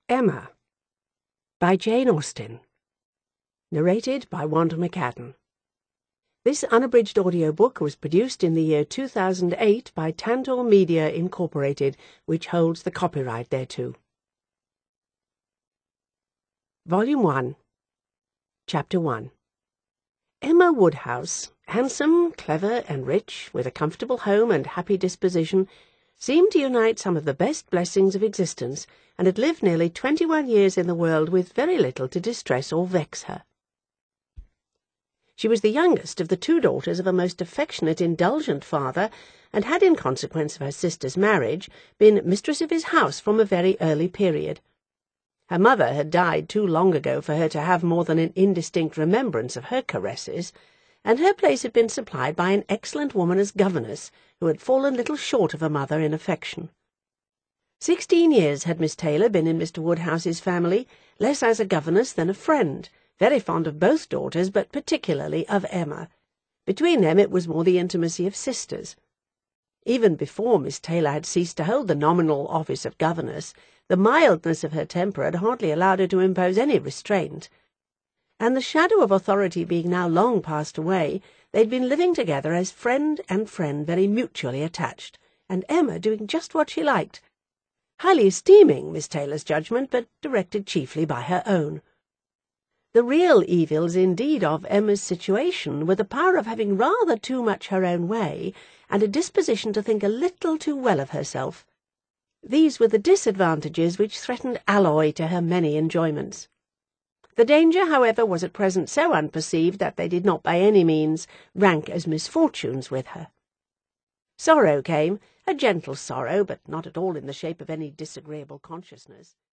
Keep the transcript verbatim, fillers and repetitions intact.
Emma by Jane Austen. Narrated by Wanda McAdam. This unabridged audiobook was produced in the year two thousand eight by Tantor Media Incorporated, which holds the copyright thereto. Volume one, Chapter one. Emma Woodhouse, handsome, clever, and rich, with a comfortable home and happy disposition, seemed to unite some of the best blessings of existence, and had lived nearly twenty-one years in the world with very little to distress or vex her. She was the youngest of the two daughters of a most affectionate, indulgent father, and had, in consequence of her sister's marriage, been mistress of his house from a very early period. Her mother had died too long ago for her to have more than an indistinct remembrance of her caresses, and her place had been supplied by an excellent woman as governess, who had fallen little short of a mother in affection. Sixteen years had Miss Taylor been in Mister Woodhouse's family, less as a governess than a friend, very fond of both daughters, but particularly of Emma. Between them it was more the intimacy of sisters. Even before Miss Taylor had ceased to hold the nominal office of governess, the mildness of her temper had hardly allowed her to impose any restraint, and the shadow of authority being now long passed away, they had been living together as friend and friend, very mutually attached, and Emma doing just what she liked, highly esteeming Miss Taylor's judgment, but directed chiefly by her own. The real evils, indeed, of Emma's situation were the power of having rather too much her own way, and a disposition to think a little too well of herself. These were the disadvantages which threatened alloy to her many enjoyments. The danger, however, was at present so unperceived that they did not by any means rank as misfortunes with her. Sorrow came, a gentle sorrow, but not at all in the shape of any disagreeable consciousness.